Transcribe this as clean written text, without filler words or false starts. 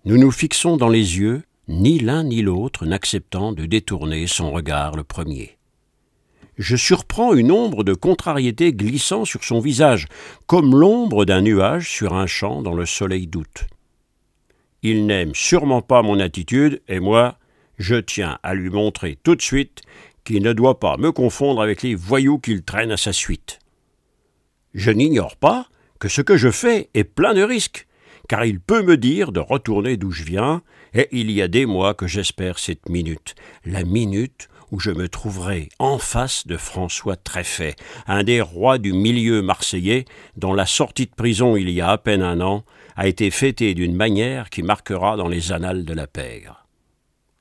Nous nous fixons dans les yeux, ni l'un ni l'autre n'acceptant de détourner son regard le premier. Je surprends une ombre de contrariété glissant sur son visage, comme l'ombre d'un nuage sur un champ dans le soleil d'août. Il n'aime sûrement pas mon attitude, et moi, je tiens à lui montrer tout de suite qu'il ne doit pas me confondre avec les voyous qu'il traîne à sa suite. Je n'ignore pas que ce que je fais est plein de risques, car il peut me dire de retourner d'où je viens, et il y a des mois que j'espère cette minute, la minute où je me trouverai en face de François Treffet, un des rois du milieu marseillais, dont la sortie de prison il y a à peine un an a été fêtée d'une manière qui marquera dans les annales de la pègre.